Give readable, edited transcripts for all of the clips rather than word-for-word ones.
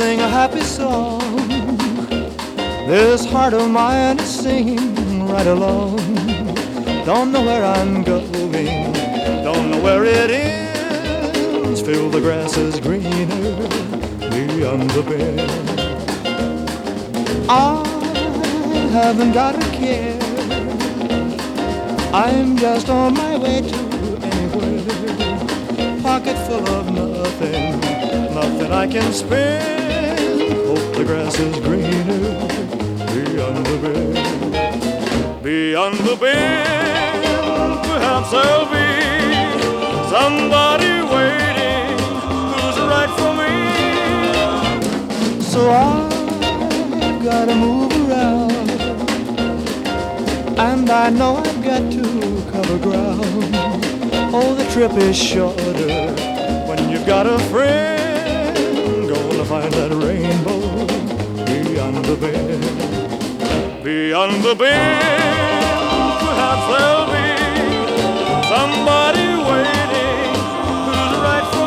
sing a happy song. This heart of mine is singing right along. Don't know where I'm going, don't know where it ends. Feel the grass is greener beyond the bend. I haven't got a care. I'm just on my way to anywhere. Pocket full of nothing, nothing I can spend. Hope the grass is greener beyond the bend. Beyond the bend, perhaps there'll be somebody waiting who's right for me. So I've gotta move around, and I know I've got to cover ground. Oh, the trip is shorter when you've got a friend. Gonna find that rainbow beyond the bend. Beyond the bend, perhaps there'll be somebody waiting who's right for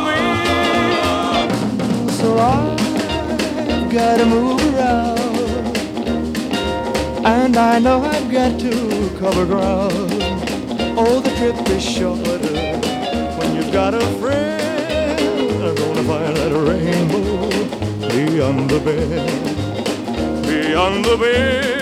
me. So I've gotta move around, and I know I've got to cover ground. Oh, the trip is shorter when you've got a friend. I'm gonna find that rainbow beyond the bend. Beyond the bend.